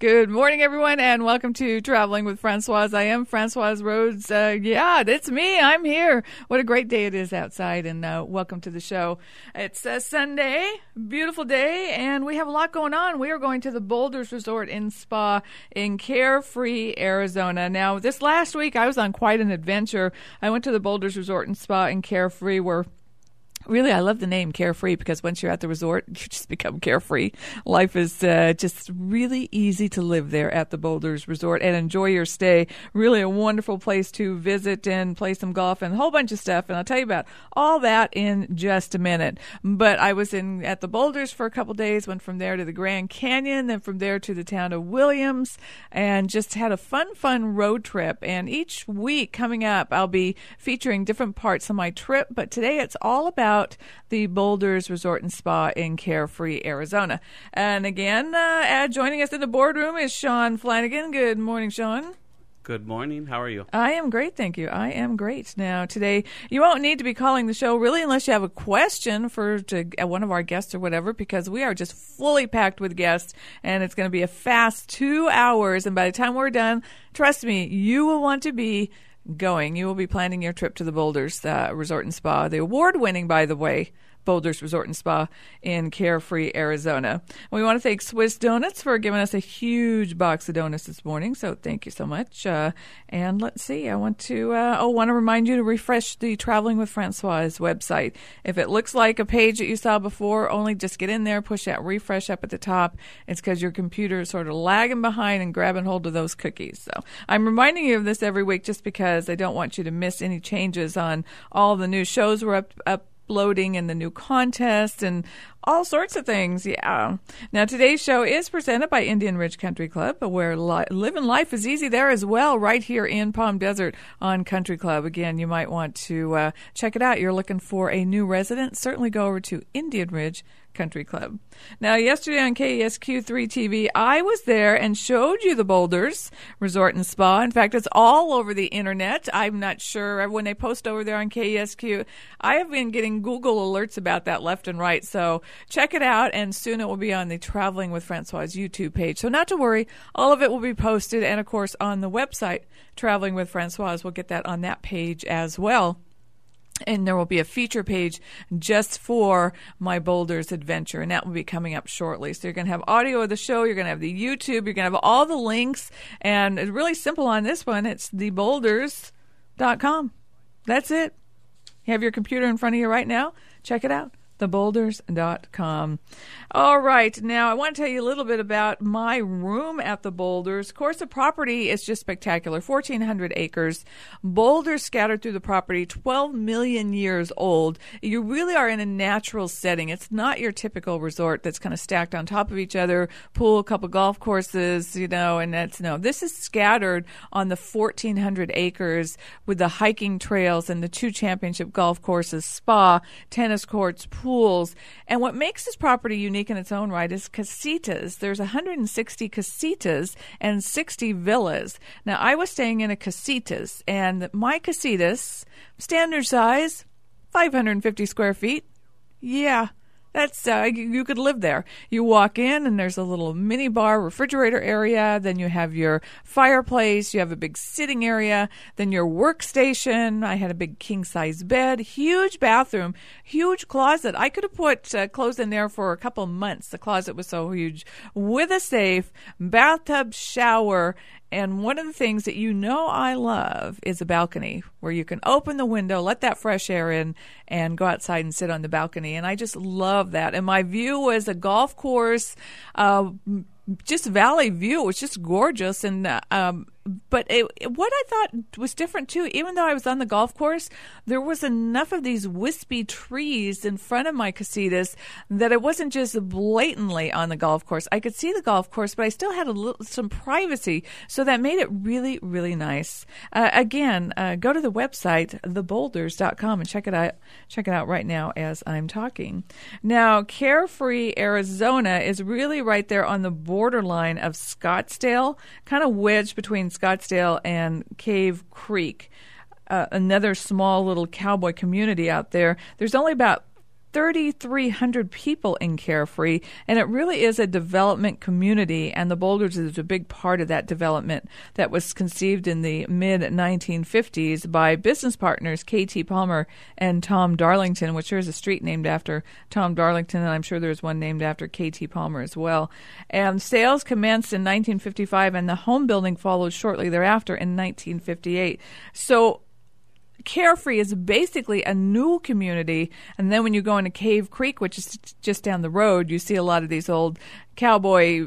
Good morning, everyone, and welcome to Traveling with Francoise. I am Francoise Rhodes. It's me. I'm here. What a great day it is outside, and welcome to the show. It's Sunday, beautiful day, and we have a lot going on. We are going to the Boulders Resort and Spa in Carefree, Arizona. Now, this last week, I was on quite an adventure. I went to the Boulders Resort and Spa in Carefree, where really, I love the name Carefree because once you're at the resort, you just become carefree. Life is just really easy to live there at the Boulders Resort and enjoy your stay. Really a wonderful place to visit and play some golf and a whole bunch of stuff. And I'll tell you about all that in just a minute. But I was at the Boulders for a couple days, went from there to the Grand Canyon, then from there to the town of Williams, and just had a fun road trip. And each week coming up, I'll be featuring different parts of my trip. But today it's all about the Boulders Resort and Spa in Carefree, Arizona. And again, joining us in the boardroom is Sean Flanagan. Good morning, Sean. Good morning. How are you? I am great, thank you. I am great. Now, today, you won't need to be calling the show, really, unless you have a question for one of our guests or whatever, because we are just fully packed with guests, and it's going to be a fast 2 hours. And by the time we're done, trust me, you will want to be going. You will be planning your trip to the Boulders Resort and Spa, the award-winning, by the way, Boulders Resort and Spa in Carefree, Arizona. We want to thank Swiss Donuts for giving us a huge box of donuts this morning, so thank you so much. And let's see, I want to remind you to refresh the Traveling with Francoise website. If it looks like a page that you saw before, only just get in there, push that refresh up at the top. It's because your computer is sort of lagging behind and grabbing hold of those cookies. So I'm reminding you of this every week just because I don't want you to miss any changes on all the new shows we're uploading and the new contest and all sorts of things. Yeah. Now, today's show is presented by Indian Ridge Country Club, where living life is easy there as well, right here in Palm Desert on Country Club. Again, you might want to check it out. You're looking for a new resident, certainly go over to Indian Ridge Country Club. Now, yesterday on KESQ3 TV, I was there and showed you the Boulders Resort and Spa. In fact, it's all over the internet. I'm not sure when they post over there on KESQ. I have been getting Google alerts about that left and right, so check it out, and soon it will be on the Traveling with Francoise YouTube page. So not to worry, all of it will be posted, and of course on the website, Traveling with Francoise, we'll get that on that page as well. And there will be a feature page just for my Boulders adventure, and that will be coming up shortly. So you're going to have audio of the show, you're going to have the YouTube, you're going to have all the links, and it's really simple on this one. It's theboulders.com. That's it. You have your computer in front of you right now. Check it out. theboulders.com. All right. Now, I want to tell you a little bit about my room at the Boulders. Of course, the property is just spectacular. 1,400 acres. Boulders scattered through the property, 12 million years old. You really are in a natural setting. It's not your typical resort that's kind of stacked on top of each other, pool, a couple golf courses, and this is scattered on the 1,400 acres with the hiking trails and the 2 championship golf courses, spa, tennis courts, pools. And what makes this property unique in its own right is casitas. There's 160 casitas and 60 villas. Now, I was staying in a casitas, and my casitas, standard size, 550 square feet. Yeah. That's you could live there. You walk in, and there's a little mini bar, refrigerator area. Then you have your fireplace. You have a big sitting area. Then your workstation. I had a big king-size bed, huge bathroom, huge closet. I could have put clothes in there for a couple months. The closet was so huge. With a safe, bathtub, shower. And one of the things that I love is a balcony where you can open the window, let that fresh air in, and go outside and sit on the balcony. And I just love that. And my view was a golf course, just valley view. It was just gorgeous. And but what I thought was different, too, even though I was on the golf course, there was enough of these wispy trees in front of my casitas that it wasn't just blatantly on the golf course. I could see the golf course, but I still had some privacy, so that made it really, really nice. Again, go to the website, theboulders.com, and check it out. Check it out right now as I'm talking. Now, Carefree, Arizona is really right there on the borderline of Scottsdale, kind of wedged between Scottsdale and Cave Creek, another small little cowboy community out there. There's only about 3,300 people in Carefree, and it really is a development community, and the Boulders is a big part of that development that was conceived in the mid-1950s by business partners K.T. Palmer and Tom Darlington, which there is a street named after Tom Darlington, and I'm sure there's one named after K.T. Palmer as well. And sales commenced in 1955, and the home building followed shortly thereafter in 1958. So Carefree is basically a new community, and then when you go into Cave Creek, which is just down the road, you see a lot of these old cowboy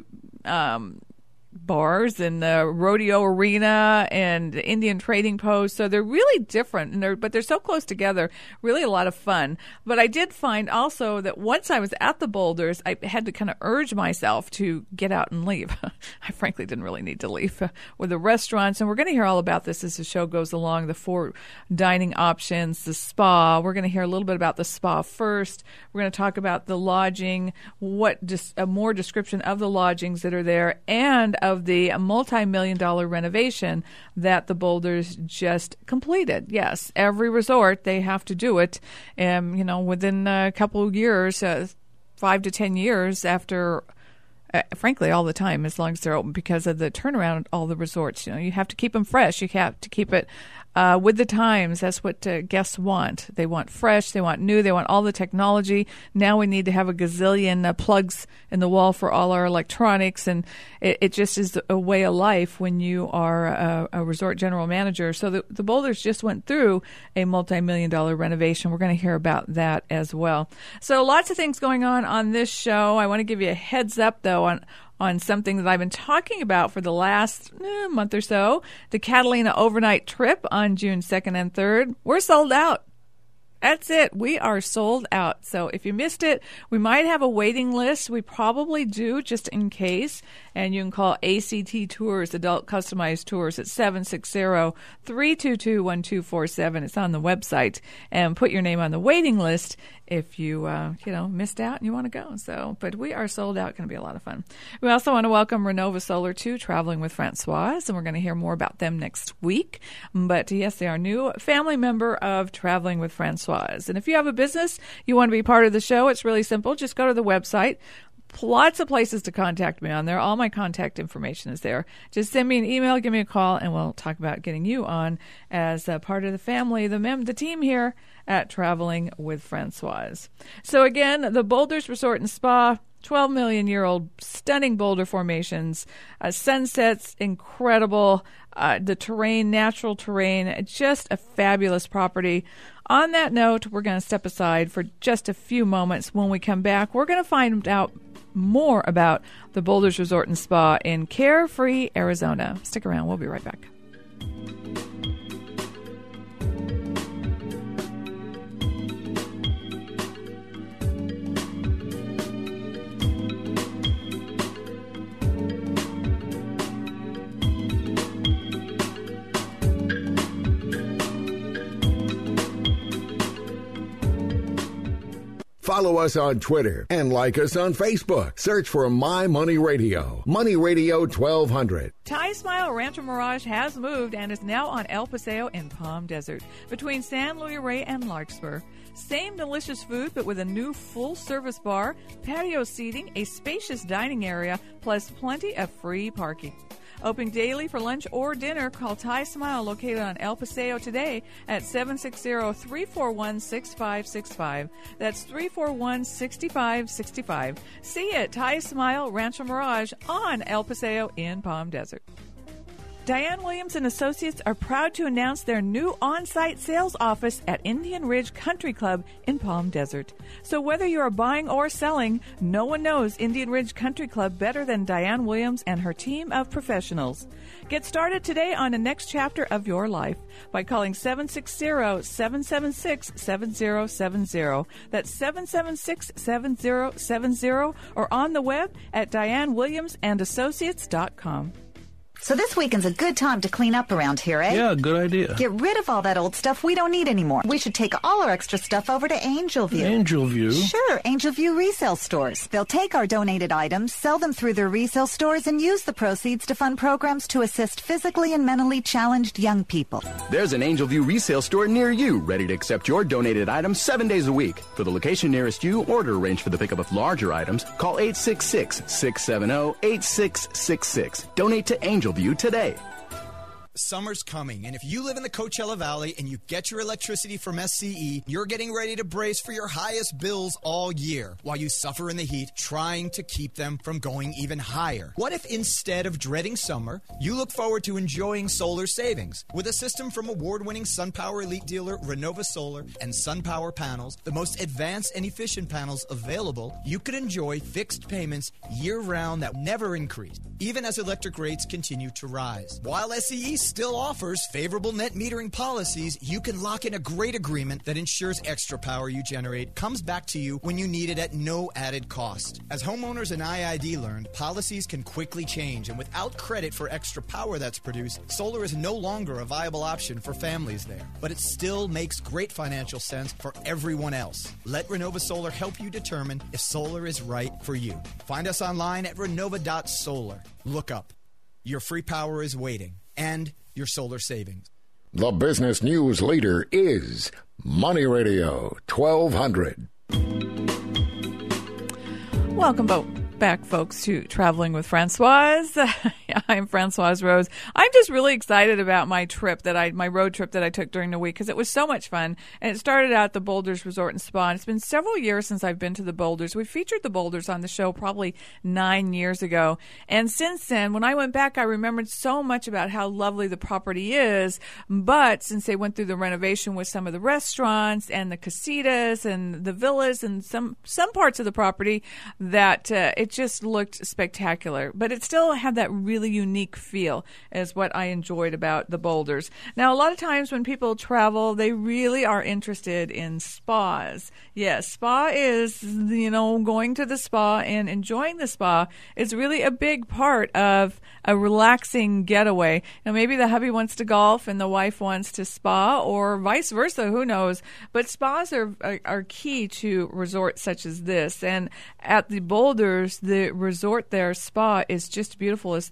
bars and the rodeo arena and the Indian trading post. So they're really different, and but they're so close together. Really a lot of fun. But I did find also that once I was at the Boulders, I had to kind of urge myself to get out and leave. I frankly didn't really need to leave with the restaurants. And we're going to hear all about this as the show goes along, the 4 dining options, the spa. We're going to hear a little bit about the spa first. We're going to talk about the lodging, a more description of the lodgings that are there, and of the multi-million-dollar renovation that the Boulders just completed. Yes, every resort, they have to do it, within a couple of years, 5 to 10 years after, frankly, all the time, as long as they're open, because of the turnaround of all the resorts. You have to keep them fresh. You have to keep it with the times. That's what guests want. They want fresh. They want new. They want all the technology. Now we need to have a gazillion plugs in the wall for all our electronics, and it just is a way of life when you are a resort general manager. So the Boulders just went through a multi-million-dollar renovation. We're going to hear about that as well. So lots of things going on this show. I want to give you a heads up, though, on something that I've been talking about for the last month or so, the Catalina overnight trip on June 2nd and 3rd. We're sold out. That's it. We are sold out. So if you missed it, we might have a waiting list. We probably do, just in case. And you can call ACT Tours, Adult Customized Tours, at 760-322-1247. It's on the website. And put your name on the waiting list if you, missed out and you want to go. So, but we are sold out. Going to be a lot of fun. We also want to welcome Renova Solar to Traveling with Francoise, and we're going to hear more about them next week. But yes, they are a new family member of Traveling with Francoise. And if you have a business, you want to be part of the show, it's really simple. Just go to the website. Lots of places to contact me on there. All my contact information is there. Just send me an email, give me a call, and we'll talk about getting you on as a part of the family, the team here at Traveling with Francoise. So again, the Boulders Resort and Spa, 12-million-year-old stunning boulder formations, sunsets, incredible, the terrain, natural terrain, just a fabulous property. On that note, we're going to step aside for just a few moments. When we come back, we're going to find out more about the Boulders Resort and Spa in Carefree, Arizona. Stick around. We'll be right back. Follow us on Twitter and like us on Facebook. Search for My Money Radio. Money Radio 1200. Thai Smile Rancho Mirage has moved and is now on El Paseo in Palm Desert, between San Luis Rey and Larkspur. Same delicious food, but with a new full-service bar, patio seating, a spacious dining area, plus plenty of free parking. Open daily for lunch or dinner. Call Thai Smile, located on El Paseo, today at 760-341-6565. That's 341-6565. See you at Thai Smile Rancho Mirage on El Paseo in Palm Desert. Diane Williams and Associates are proud to announce their new on-site sales office at Indian Ridge Country Club in Palm Desert. So whether you are buying or selling, no one knows Indian Ridge Country Club better than Diane Williams and her team of professionals. Get started today on the next chapter of your life by calling 760-776-7070. That's 776-7070, or on the web at DianeWilliamsandAssociates.com. So this weekend's a good time to clean up around here, eh? Yeah, good idea. Get rid of all that old stuff we don't need anymore. We should take all our extra stuff over to Angel View. Angel View? Sure, Angel View resale stores. They'll take our donated items, sell them through their resale stores, and use the proceeds to fund programs to assist physically and mentally challenged young people. There's an Angel View resale store near you, ready to accept your donated items 7 days a week. For the location nearest you or to arrange for the pickup of larger items, call 866-670-8666. Donate to Angel View today. Summer's coming, and if you live in the Coachella Valley and you get your electricity from SCE, you're getting ready to brace for your highest bills all year while you suffer in the heat trying to keep them from going even higher. What if instead of dreading summer, you look forward to enjoying solar savings? With a system from award-winning SunPower Elite dealer Renova Solar and SunPower panels, the most advanced and efficient panels available, you could enjoy fixed payments year-round that never increase, even as electric rates continue to rise. While SCE still offers favorable net metering policies, you can lock in a great agreement that ensures extra power you generate comes back to you when you need it at no added cost. As homeowners and IID learned, policies can quickly change, and without credit for extra power that's produced, solar is no longer a viable option for families there. But it still makes great financial sense for everyone else. Let Renova Solar help you determine if solar is right for you. Find us online at renova.solar. Look up. Your free power is waiting. And your solar savings. The business news leader is Money Radio 1200. Welcome back, folks, to Traveling with Francoise. I'm Francoise Rose. I'm just really excited about my road trip that I took during the week because it was so much fun. And it started out at the Boulders Resort and Spa. And it's been several years since I've been to the Boulders. We featured the Boulders on the show probably 9 years ago. And since then, when I went back, I remembered so much about how lovely the property is. But since they went through the renovation with some of the restaurants and the casitas and the villas and some parts of the property, that it just looked spectacular. But it still had that really unique feel, is what I enjoyed about the Boulders. Now, a lot of times when people travel, they really are interested in spas. Yes, spa is, going to the spa and enjoying the spa is really a big part of a relaxing getaway. Now, maybe the hubby wants to golf and the wife wants to spa, or vice versa, who knows? But spas are key to resorts such as this. And at the Boulders, the resort there, spa, is just beautiful. It's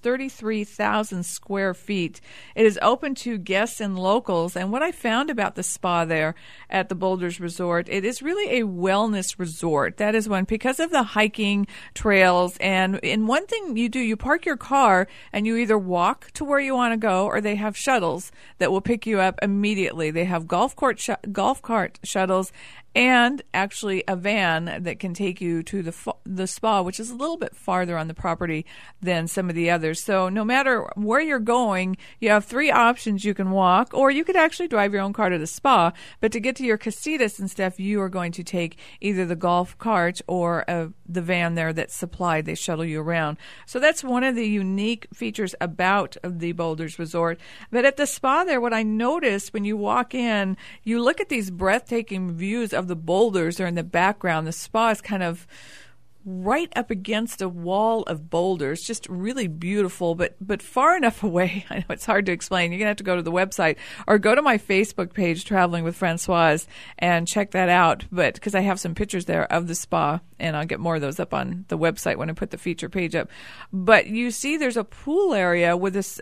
33,000 square feet. It is open to guests and locals. And what I found about the spa there at the Boulders Resort, it is really a wellness resort. That is one, because of the hiking trails. And one thing you do, you park your car and you either walk to where you want to go, or they have shuttles that will pick you up immediately. They have golf cart shuttles, and actually a van that can take you to the spa, which is a little bit farther on the property than some of the others. So no matter where you're going, you have 3 options. You can walk, or you could actually drive your own car to the spa. But to get to your casitas and stuff, you are going to take either the golf cart or the van there that's supplied. They shuttle you around. So that's one of the unique features about the Boulders Resort. But at the spa there, what I noticed when you walk in, you look at these breathtaking views of the boulders are in the background. The spa is kind of right up against a wall of boulders, just really beautiful, but far enough away. I know it's hard to explain. You're going to have to go to the website or go to my Facebook page, Traveling with Francoise, and check that out. But because I have some pictures there of the spa, and I'll get more of those up on the website when I put the feature page up. But you see there's a pool area with this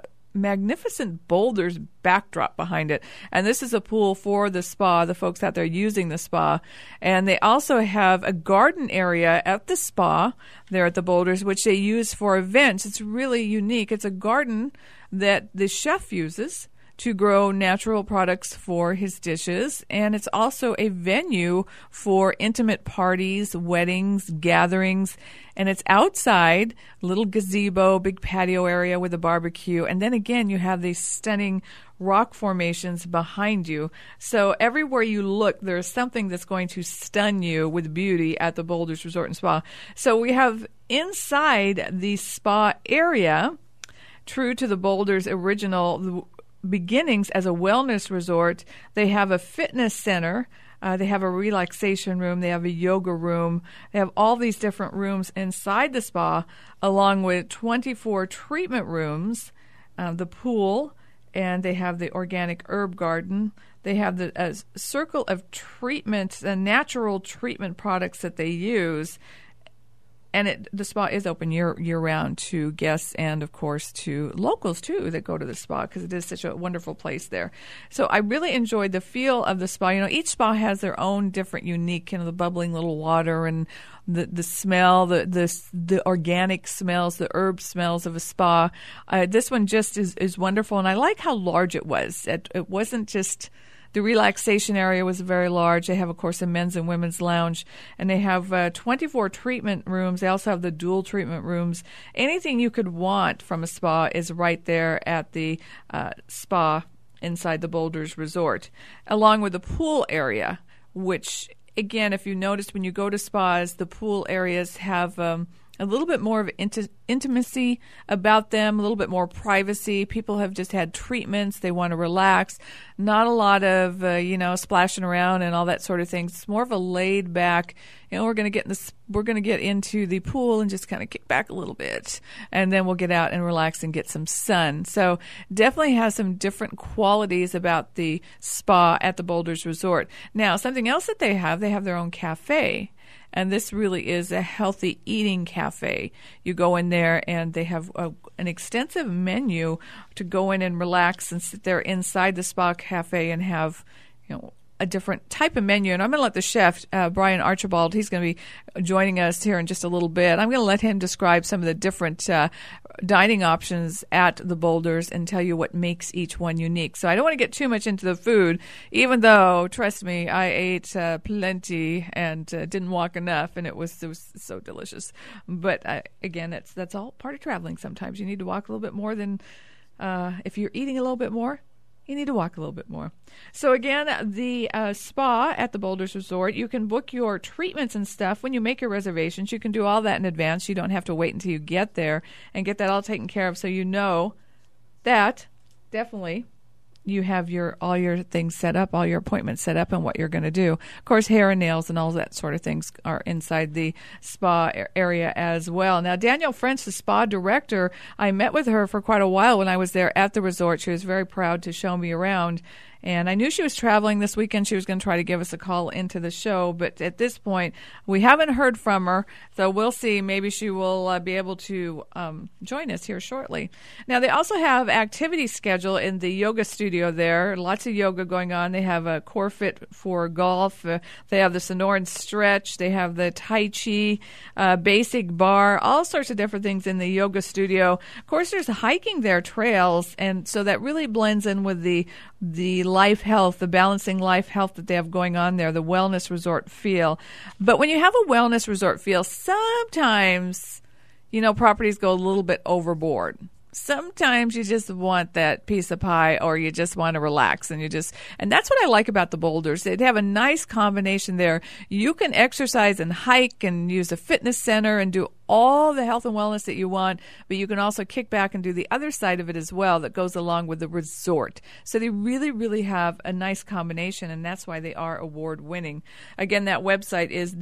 magnificent boulders backdrop behind it. And this is a pool for the spa, the folks out there using the spa. And they also have a garden area at the spa there at the Boulders, which they use for events. It's really unique. It's a garden that the chef uses to grow natural products for his dishes. And it's also a venue for intimate parties, weddings, gatherings. And it's outside, little gazebo, big patio area with a barbecue. And then again, you have these stunning rock formations behind you. So everywhere you look, there's something that's going to stun you with beauty at the Boulders Resort and Spa. So we have inside the spa area, true to the Boulders' original beginnings as a wellness resort, they have a fitness center, They have a relaxation room. They have a yoga room. They have all these different rooms inside the spa, along with 24 treatment rooms, the pool, and they have the organic herb garden. They have the circle of treatment, natural treatment products that they use. And the spa is open year-round to guests and, of course, to locals, too, that go to the spa because it is such a wonderful place there. So I really enjoyed the feel of the spa. You know, each spa has their own different unique, the bubbling little water and the smell, the organic smells, the herb smells of a spa. This one just is wonderful, and I like how large it was. It wasn't just... The relaxation area was very large. They have, of course, a men's and women's lounge, and they have 24 treatment rooms. They also have the dual treatment rooms. Anything you could want from a spa is right there at the spa inside the Boulders Resort, along with the pool area, which, again, if you notice when you go to spas, the pool areas have a little bit more of intimacy about them, a little bit more privacy. People have just had treatments. They want to relax. Not a lot of, splashing around and all that sort of thing. It's more of a laid back, we're going to get into the pool and just kind of kick back a little bit. And then we'll get out and relax and get some sun. So definitely has some different qualities about the spa at the Boulders Resort. Now, something else that they have their own cafe. And this really is a healthy eating cafe. You go in there and they have an extensive menu to go in and relax and sit there inside the spa cafe and have, a different type of menu. And I'm going to let the chef, Brian Archibald, he's going to be joining us here in just a little bit. I'm going to let him describe some of the different dining options at the Boulders and tell you what makes each one unique. So I don't want to get too much into the food, even though, trust me, I ate plenty and didn't walk enough, and it was so delicious. But again, that's all part of traveling. Sometimes you need to walk a little bit more than if you're eating a little bit more. You need to walk a little bit more. So again, the spa at the Boulders Resort, you can book your treatments and stuff when you make your reservations. You can do all that in advance. You don't have to wait until you get there and get that all taken care of, so you know that definitely you have all your things set up, all your appointments set up, and what you're going to do. Of course, hair and nails and all that sort of things are inside the spa area as well. Now, Danielle French, the spa director, I met with her for quite a while when I was there at the resort. She was very proud to show me around. And I knew she was traveling this weekend. She was going to try to give us a call into the show. But at this point, we haven't heard from her. So we'll see. Maybe she will be able to join us here shortly. Now, they also have activity schedule in the yoga studio there. Lots of yoga going on. They have a core fit for golf. They have the Sonoran stretch. They have the Tai Chi, basic bar, all sorts of different things in the yoga studio. Of course, there's hiking there, trails. And so that really blends in with the life health, the balancing life health that they have going on there, the wellness resort feel. But when you have a wellness resort feel, sometimes, properties go a little bit overboard. Sometimes you just want that piece of pie, or you just want to relax, and that's what I like about the Boulders. They have a nice combination there. You can exercise and hike and use a fitness center and do all the health and wellness that you want, but you can also kick back and do the other side of it as well that goes along with the resort. So they really, really have a nice combination, and that's why they are award-winning. Again, that website is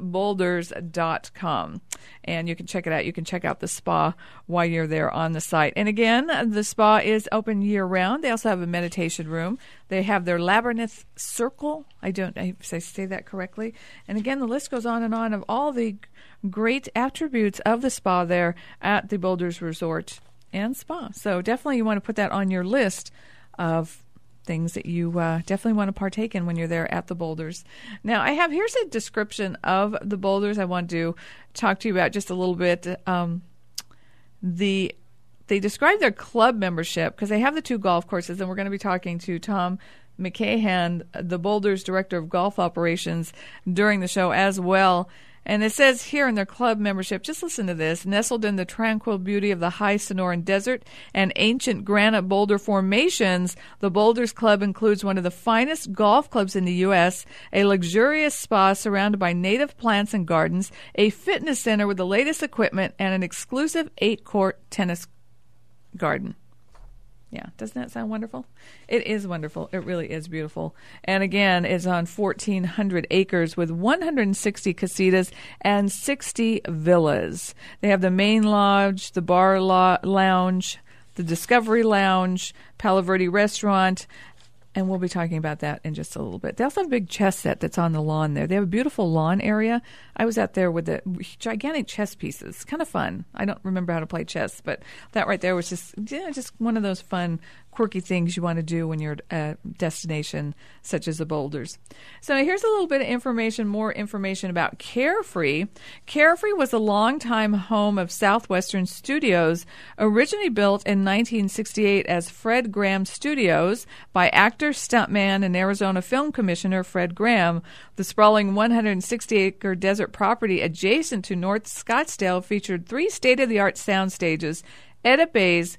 theboulders.com, and you can check it out. You can check out the spa while you're there on the site. And again, the spa is open year-round. They also have a meditation room. They have their Labyrinth Circle. If I say that correctly. And again, the list goes on and on of all the great attributes of the spa there at the Boulders Resort and Spa. So definitely you want to put that on your list of things that you definitely want to partake in when you're there at the Boulders. Now, here's a description of the Boulders I want to talk to you about just a little bit. They describe their club membership because they have the 2 golf courses, and we're going to be talking to Tom McCahan, the Boulders Director of Golf Operations, during the show as well. And it says here in their club membership, just listen to this, nestled in the tranquil beauty of the high Sonoran Desert and ancient granite boulder formations, the Boulders Club includes one of the finest golf clubs in the U.S., a luxurious spa surrounded by native plants and gardens, a fitness center with the latest equipment, and an exclusive 8-court tennis garden. Yeah, doesn't that sound wonderful? It is wonderful. It really is beautiful. And again, it's on 1,400 acres with 160 casitas and 60 villas. They have the main lodge, the bar lounge, the Discovery Lounge, Palo Verde Restaurant, and we'll be talking about that in just a little bit. They also have a big chess set that's on the lawn there. They have a beautiful lawn area. I was out there with the gigantic chess pieces. Kind of fun. I don't remember how to play chess, but that right there was just one of those fun, quirky things you want to do when you're at a destination such as the Boulders. So here's a little bit of more information about Carefree. Carefree was a longtime home of Southwestern Studios, originally built in 1968 as Fred Graham Studios by actor, stuntman, and Arizona Film Commissioner Fred Graham. The sprawling 160-acre desert property adjacent to North Scottsdale featured 3 state-of-the-art sound stages, edit bays,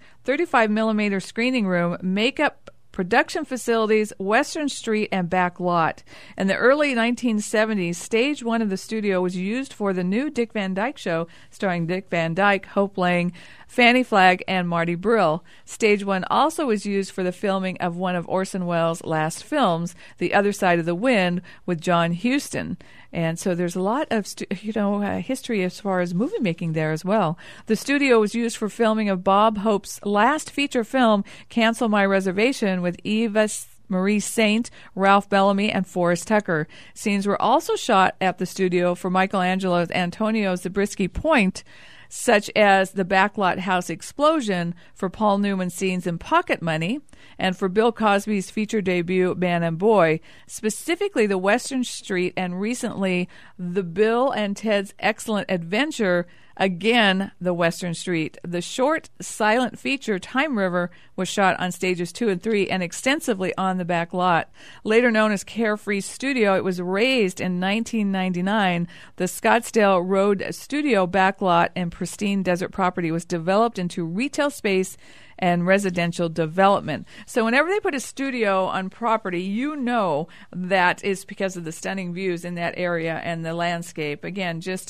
35mm screening room, makeup production facilities, Western Street, and back lot. In the early 1970s, Stage 1 of the studio was used for the new Dick Van Dyke Show, starring Dick Van Dyke, Hope Lang, Fannie Flagg, and Marty Brill. Stage 1 also was used for the filming of one of Orson Welles' last films, The Other Side of the Wind, with John Huston. And so there's a lot of history as far as movie making there as well. The studio was used for filming of Bob Hope's last feature film, Cancel My Reservation, with Eva Marie Saint, Ralph Bellamy, and Forrest Tucker. Scenes were also shot at the studio for Michelangelo's Antonio Zabriskie Point, such as the backlot house explosion, for Paul Newman's scenes in Pocket Money, and for Bill Cosby's feature debut, Man and Boy, specifically the Western Street, and recently the Bill and Ted's Excellent Adventure, again, the Western Street. The short, silent feature, Time River, was shot on stages 2 and 3 and extensively on the back lot. Later known as Carefree Studio, it was razed in 1999. The Scottsdale Road Studio backlot and pristine desert property was developed into retail space and residential development. So whenever they put a studio on property, you know that is because of the stunning views in that area and the landscape. Again, just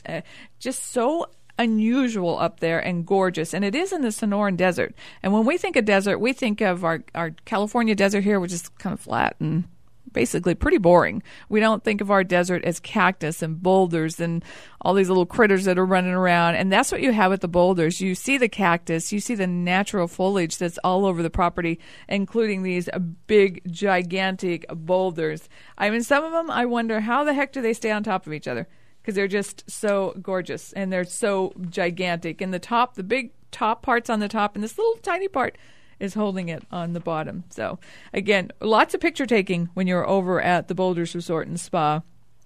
so unusual up there and gorgeous. And it is in the Sonoran Desert. And when we think of desert, we think of our California desert here, which is kind of flat and basically pretty boring. We don't think of our desert as cactus and boulders and all these little critters that are running around. And that's what you have at the Boulders. You see the cactus, you see the natural foliage that's all over the property, including these big, gigantic boulders. I mean, some of them, I wonder how the heck do they stay on top of each other? Because they're just so gorgeous and they're so gigantic. And the big top part's on the top, and this little tiny part is holding it on the bottom. So, again, lots of picture taking when you're over at the Boulders Resort and Spa.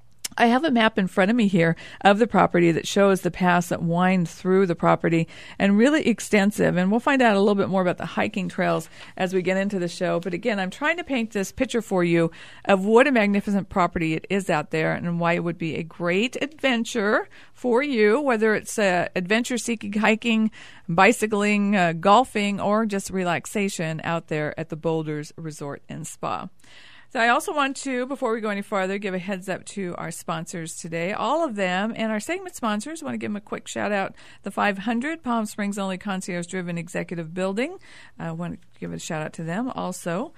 I have a map in front of me here of the property that shows the paths that wind through the property, and really extensive. And we'll find out a little bit more about the hiking trails as we get into the show. But again, I'm trying to paint this picture for you of what a magnificent property it is out there and why it would be a great adventure for you, whether it's adventure-seeking, hiking, bicycling, golfing, or just relaxation out there at the Boulders Resort and Spa. So I also want to, before we go any farther, give a heads up to our sponsors today, all of them, and our segment sponsors. I want to give them a quick shout out. The 500 Palm Springs only concierge-driven executive building. I want to give a shout out to them. Also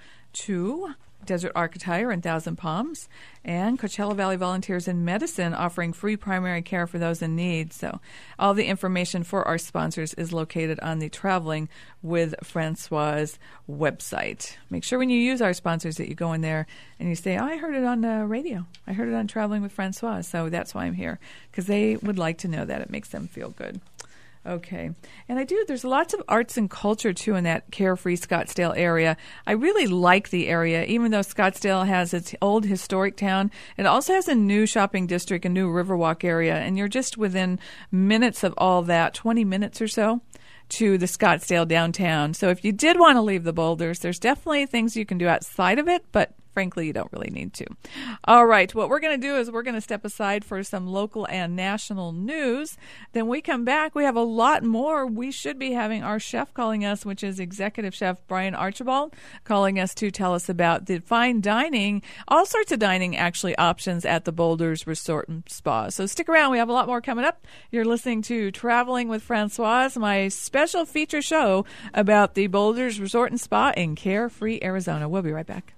to Desert Archetyre and Thousand Palms, and Coachella Valley Volunteers in Medicine, offering free primary care for those in need. So all the information for our sponsors is located on the Traveling with Francoise website. Make sure when you use our sponsors that you go in there and you say, I heard it on the radio. I heard it on Traveling with Francoise. So that's why I'm here, because they would like to know that. It makes them feel good. Okay. And there's lots of arts and culture, too, in that Carefree Scottsdale area. I really like the area, even though Scottsdale has its old historic town. It also has a new shopping district, a new Riverwalk area, and you're just within minutes of all that, 20 minutes or so, to the Scottsdale downtown. So if you did want to leave the Boulders, there's definitely things you can do outside of it, but frankly, you don't really need to. All right, what we're going to do is we're going to step aside for some local and national news. Then we come back. We have a lot more. We should be having our chef calling us, which is Executive Chef Brian Archibald, calling us to tell us about the fine dining, all sorts of dining actually options at the Boulders Resort and Spa. So stick around. We have a lot more coming up. You're listening to Traveling with Francoise, my special feature show about the Boulders Resort and Spa in Carefree, Arizona. We'll be right back.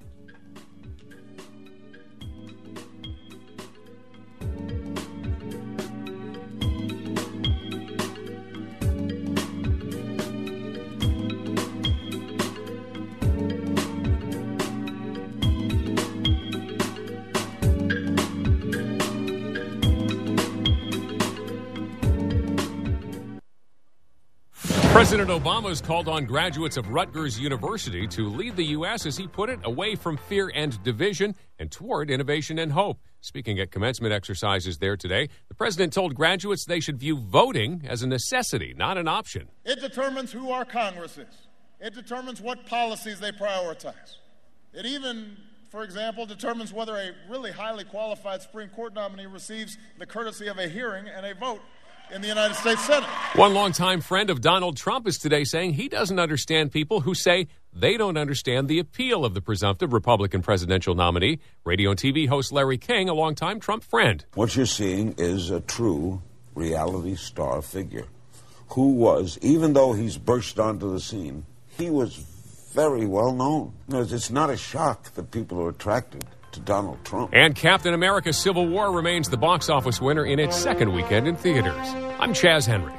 President Obama has called on graduates of Rutgers University to lead the U.S., as he put it, away from fear and division and toward innovation and hope. Speaking at commencement exercises there today, the president told graduates they should view voting as a necessity, not an option. It determines who our Congress is. It determines what policies they prioritize. It even, for example, determines whether a really highly qualified Supreme Court nominee receives the courtesy of a hearing and a vote in the United States Senate. One longtime friend of Donald Trump is today saying he doesn't understand people who say they don't understand the appeal of the presumptive Republican presidential nominee. Radio and TV host Larry King, a longtime Trump friend. What you're seeing is a true reality star figure who was, even though he's burst onto the scene, he was very well known. It's not a shock that people are attracted to Donald Trump. And Captain America Civil War remains the box office winner in its second weekend in theaters. I'm Chaz Henry.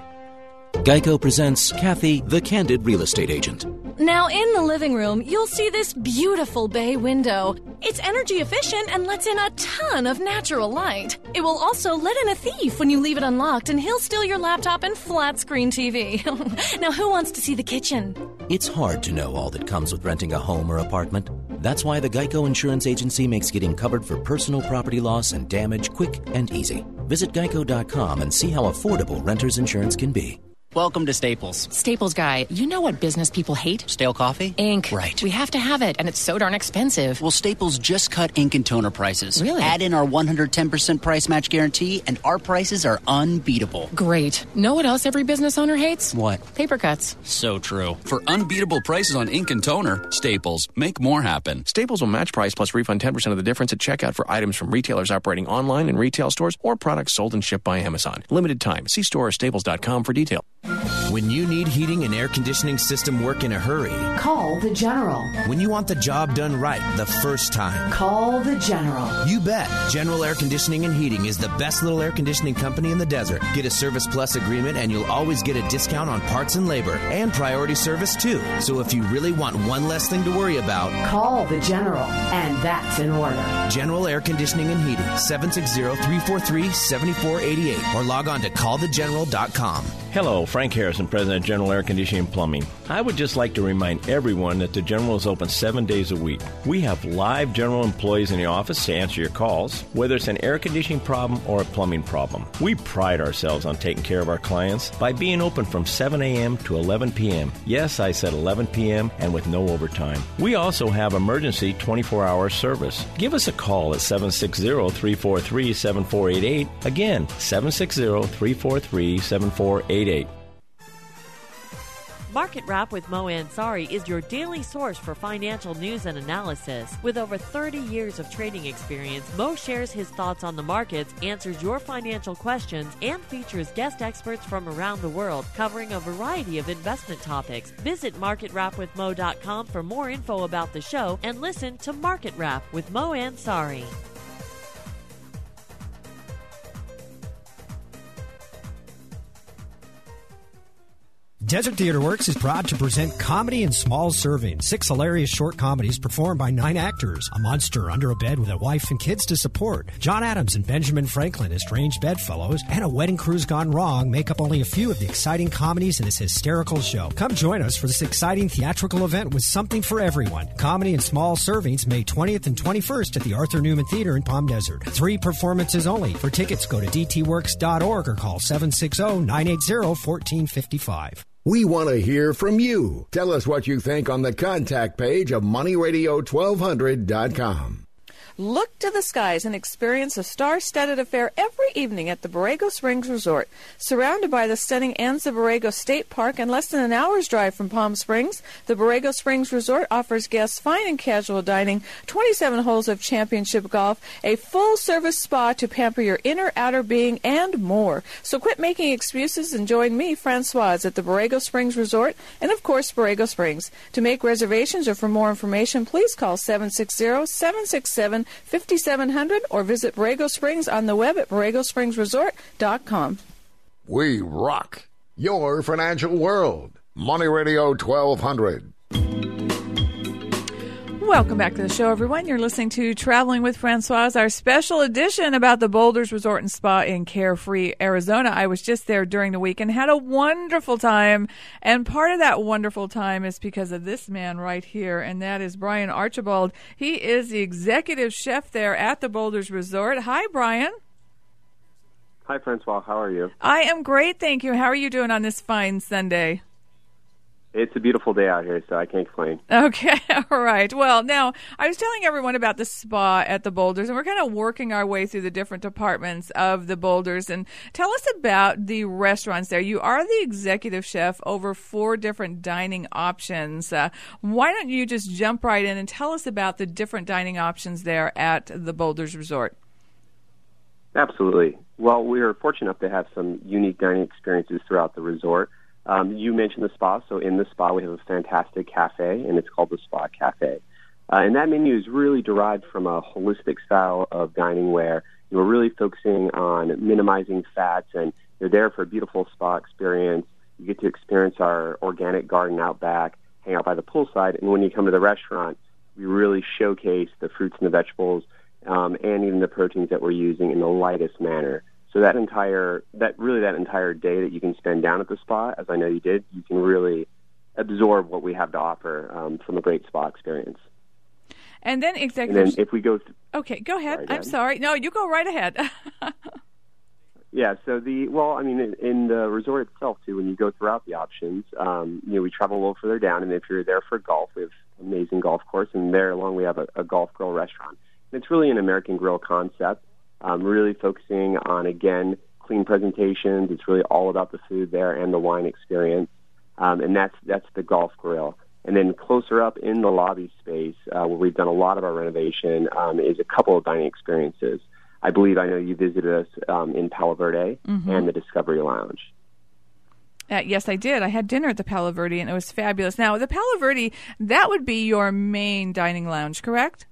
Geico presents Kathy, the Candid Real Estate Agent. Now, in the living room, you'll see this beautiful bay window. It's energy efficient and lets in a ton of natural light. It will also let in a thief when you leave it unlocked, and he'll steal your laptop and flat-screen TV. Now, who wants to see the kitchen? It's hard to know all that comes with renting a home or apartment. That's why the Geico Insurance Agency makes getting covered for personal property loss and damage quick and easy. Visit geico.com and see how affordable renter's insurance can be. Welcome to Staples. Staples guy, you know what business people hate? Stale coffee? Ink. Right. We have to have it, and it's so darn expensive. Well, Staples just cut ink and toner prices. Really? Add in our 110% price match guarantee, and our prices are unbeatable. Great. Know what else every business owner hates? What? Paper cuts. So true. For unbeatable prices on ink and toner, Staples. Make more happen. Staples will match price plus refund 10% of the difference at checkout for items from retailers operating online in retail stores or products sold and shipped by Amazon. Limited time. See store or staples.com for detail. When you need heating and air conditioning system work in a hurry, call the General. When you want the job done right the first time, call the General. You bet. General Air Conditioning and Heating is the best little air conditioning company in the desert. Get a Service Plus agreement and you'll always get a discount on parts and labor and priority service too. So if you really want one less thing to worry about, call the General, and that's in order. General Air Conditioning and Heating, 760-343-7488, or log on to callthegeneral.com. Hello, Frank Harrison, President of General Air Conditioning and Plumbing. I would just like to remind everyone that the General is open 7 days a week. We have live General employees in the office to answer your calls, whether it's an air conditioning problem or a plumbing problem. We pride ourselves on taking care of our clients by being open from 7 a.m. to 11 p.m. Yes, I said 11 p.m. and with no overtime. We also have emergency 24-hour service. Give us a call at 760-343-7488. Again, 760-343-7488. Market Wrap with Mo Ansari is your daily source for financial news and analysis. With over 30 years of trading experience, Mo shares his thoughts on the markets, answers your financial questions, and features guest experts from around the world covering a variety of investment topics. Visit MarketWrapWithMo.com for more info about the show and listen to Market Wrap with Mo Ansari. Desert Theater Works is proud to present Comedy in Small Servings, 6 hilarious short comedies performed by 9 actors. A monster under a bed with a wife and kids to support. John Adams and Benjamin Franklin, estranged bedfellows, and a wedding cruise gone wrong make up only a few of the exciting comedies in this hysterical show. Come join us for this exciting theatrical event with something for everyone. Comedy in Small Servings, May 20th and 21st at the Arthur Newman Theater in Palm Desert. 3 performances only. For tickets, go to dtworks.org or call 760-980-1455. We want to hear from you. Tell us what you think on the contact page of MoneyRadio1200.com. Look to the skies and experience a star-studded affair every evening at the Borrego Springs Resort. Surrounded by the stunning Anza Borrego State Park and less than an hour's drive from Palm Springs, the Borrego Springs Resort offers guests fine and casual dining, 27 holes of championship golf, a full-service spa to pamper your inner, outer being, and more. So quit making excuses and join me, Francoise, at the Borrego Springs Resort and, of course, Borrego Springs. To make reservations or for more information, please call 760-767-5700 or visit Borrego Springs on the web at borregospringsresort.com. We rock your financial world. Money Radio 1200. Welcome back to the show, everyone. You're listening to Traveling with Francoise, our special edition about the Boulders Resort and Spa in Carefree, Arizona. I was just there during the week and had a wonderful time. And part of that wonderful time is because of this man right here, and that is Brian Archibald. He is the executive chef there at the Boulders Resort. Hi, Brian. Hi, Francois. How are you? I am great, thank you. How are you doing on this fine Sunday? It's a beautiful day out here, so I can't complain. Okay, all right. Well, now, I was telling everyone about the spa at the Boulders, and we're kind of working our way through the different departments of the Boulders. And tell us about the restaurants there. You are the executive chef over 4 different dining options. Why don't you just jump right in and tell us about the different dining options there at the Boulders Resort? Absolutely. Well, we are fortunate enough to have some unique dining experiences throughout the resort. You mentioned the spa, so in the spa we have a fantastic cafe, and it's called the Spa Cafe. And that menu is really derived from a holistic style of dining where we're really focusing on minimizing fats, and you're there for a beautiful spa experience. You get to experience our organic garden out back, hang out by the poolside, and when you come to the restaurant, we really showcase the fruits and the vegetables and even the proteins that we're using in the lightest manner. So that entire day that you can spend down at the spa, as I know you did, you can really absorb what we have to offer from a great spa experience. And then if we go... Okay, go ahead. I'm sorry. No, you go right ahead. Yeah, so in the resort itself, too, when you go throughout the options, we travel a little further down, and if you're there for golf, we have an amazing golf course, and there along we have a golf grill restaurant. And it's really an American grill concept. Really focusing on, again, clean presentations. It's really all about the food there and the wine experience, and that's the golf grill. And then closer up in the lobby space, where we've done a lot of our renovation, is a couple of dining experiences. I know you visited us in Palo Verde and the Discovery Lounge. Yes, I did. I had dinner at the Palo Verde, and it was fabulous. Now, the Palo Verde, that would be your main dining lounge, correct?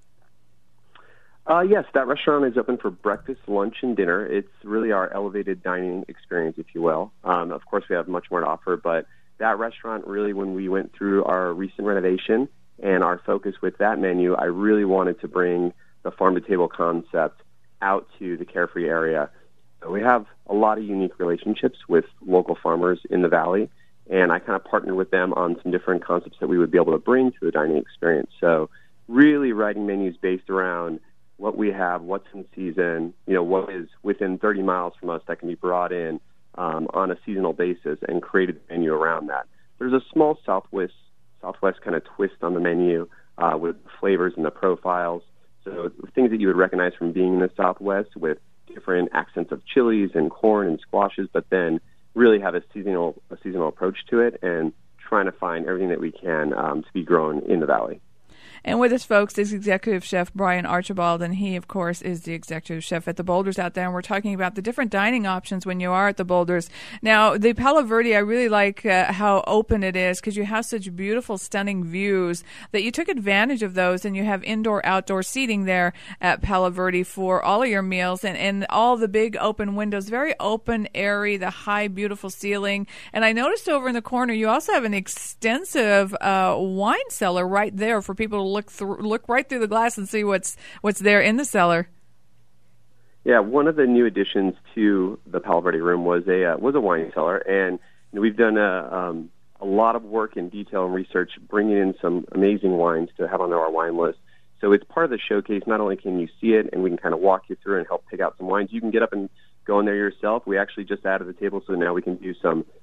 Yes, that restaurant is open for breakfast, lunch, and dinner. It's really our elevated dining experience, if you will. Of course, we have much more to offer, but that restaurant really, when we went through our recent renovation and our focus with that menu, I really wanted to bring the farm-to-table concept out to the Carefree area. So we have a lot of unique relationships with local farmers in the valley, and I kind of partnered with them on some different concepts that we would be able to bring to the dining experience. So really writing menus based around what we have, what's in season, what is within 30 miles from us that can be brought in on a seasonal basis, and created a menu around that. There's a small Southwest kind of twist on the menu with flavors and the profiles. So things that you would recognize from being in the Southwest with different accents of chilies and corn and squashes, but then really have a seasonal approach to it and trying to find everything that we can to be grown in the valley. And with us, folks, is Executive Chef Brian Archibald, and he, of course, is the Executive Chef at the Boulders out there. And we're talking about the different dining options when you are at the Boulders. Now, the Palo Verde, I really like how open it is because you have such beautiful, stunning views that you took advantage of those, and you have indoor-outdoor seating there at Palo Verde for all of your meals, and all the big open windows, very open, airy, the high, beautiful ceiling. And I noticed over in the corner you also have an extensive wine cellar right there for people to look right through the glass and see what's there in the cellar. Yeah, one of the new additions to the Palo Verde room was a wine cellar, and we've done a lot of work in detail and research, bringing in some amazing wines to have on our wine list. So it's part of the showcase. Not only can you see it, and we can kind of walk you through and help pick out some wines, you can get up and go in there yourself. We actually just added the table, so now we can do some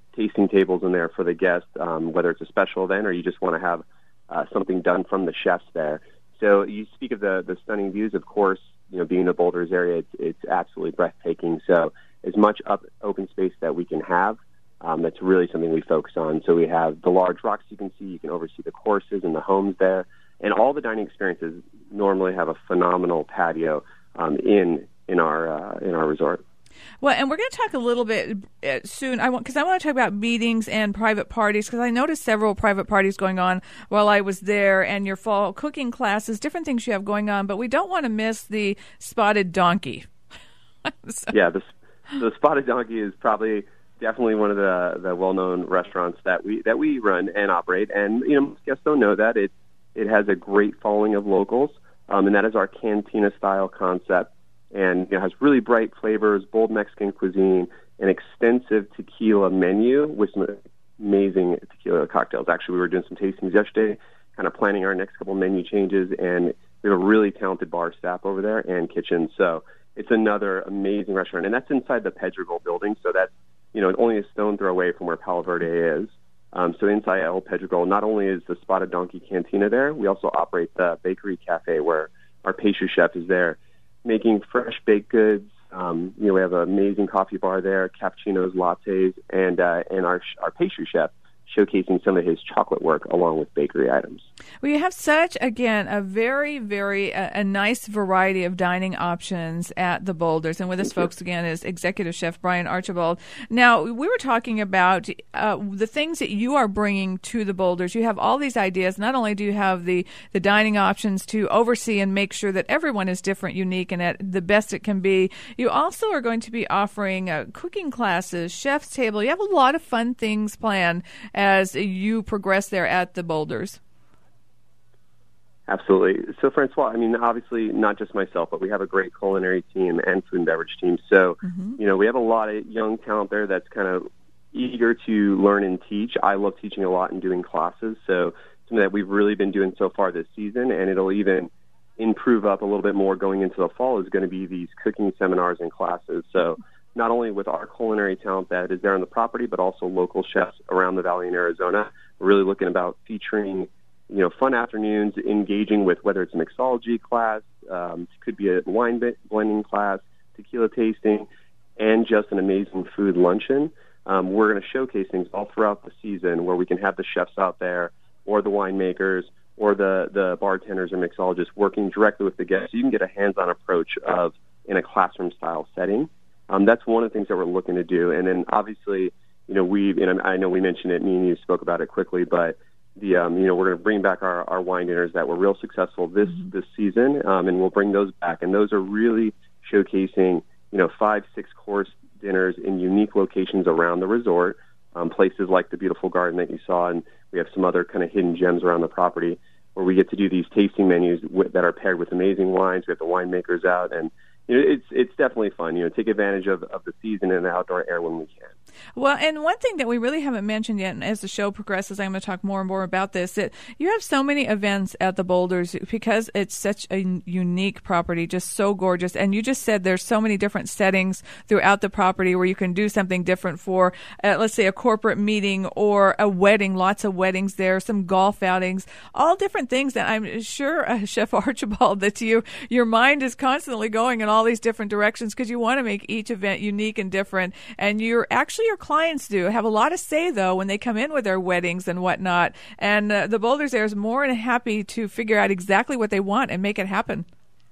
tasting tables in there for the guests, whether it's a special event or you just want to have something done from the chefs there. So you speak of the stunning views, of course, being in the Boulders area, it's absolutely breathtaking. So as much open space that we can have, that's really something we focus on. So we have the large rocks you can see. You can oversee the courses and the homes there. And all the dining experiences normally have a phenomenal patio in our resort. Well, and we're going to talk a little bit soon. Because I want to talk about meetings and private parties, because I noticed several private parties going on while I was there, and your fall cooking classes, different things you have going on. But we don't want to miss the Spotted Donkey. Yeah, the Spotted Donkey is definitely one of the well-known restaurants that we run and operate. And most guests don't know that it has a great following of locals, and that is our cantina-style concept. And has really bright flavors, bold Mexican cuisine, an extensive tequila menu with some amazing tequila cocktails. Actually, we were doing some tastings yesterday, kind of planning our next couple menu changes, and we have a really talented bar staff over there and kitchen. So it's another amazing restaurant, and that's inside the Pedregal building. So that's only a stone throw away from where Palo Verde is. So inside El Pedregal, not only is the Spotted Donkey Cantina there, we also operate the Bakery Cafe, where our pastry chef is there, making fresh baked goods. We have an amazing coffee bar there, cappuccinos, lattes, and our pastry chef showcasing some of his chocolate work along with bakery items. Well, you have such, again, a very, very a nice variety of dining options at the Boulders. And with us, folks, again, is Executive Chef Brian Archibald. Now, we were talking about the things that you are bringing to the Boulders. You have all these ideas. Not only do you have the dining options to oversee and make sure that everyone is different, unique, and at the best it can be, you also are going to be offering cooking classes, chef's table. You have a lot of fun things planned as you progress there at the Boulders. Absolutely. So, Francois, obviously not just myself, but we have a great culinary team and food and beverage team. So, we have a lot of young talent there that's kind of eager to learn and teach. I love teaching a lot and doing classes. So, something that we've really been doing so far this season, and it'll even improve up a little bit more going into the fall, is going to be these cooking seminars and classes. So, not only with our culinary talent that is there on the property, but also local chefs around the valley in Arizona. We're really looking about featuring, fun afternoons, engaging with whether it's a mixology class, could be a wine blending class, tequila tasting, and just an amazing food luncheon. We're going to showcase things all throughout the season where we can have the chefs out there or the winemakers or the bartenders or mixologists working directly with the guests. So you can get a hands-on approach in a classroom-style setting. That's one of the things that we're looking to do. And then obviously, and I know we mentioned it, me and you spoke about it quickly, but we're going to bring back our wine dinners that were real successful this season, and we'll bring those back. And those are really showcasing, 5-6 course dinners in unique locations around the resort, places like the beautiful garden that you saw, and we have some other kind of hidden gems around the property where we get to do these tasting menus that are paired with amazing wines. We have the winemakers out, and it's definitely fun. Take advantage of the season and the outdoor air when we can. Well, and one thing that we really haven't mentioned yet, and as the show progresses, I'm going to talk more and more about this, that you have so many events at the Boulders because it's such a unique property, just so gorgeous. And you just said there's so many different settings throughout the property where you can do something different for, let's say, a corporate meeting or a wedding, lots of weddings there, some golf outings, all different things that I'm sure, Chef Archibald, that your mind is constantly going in all these different directions because you want to make each event unique and different. And your clients do have a lot of say, though, when they come in with their weddings and whatnot. And the Boulders there is more than happy to figure out exactly what they want and make it happen.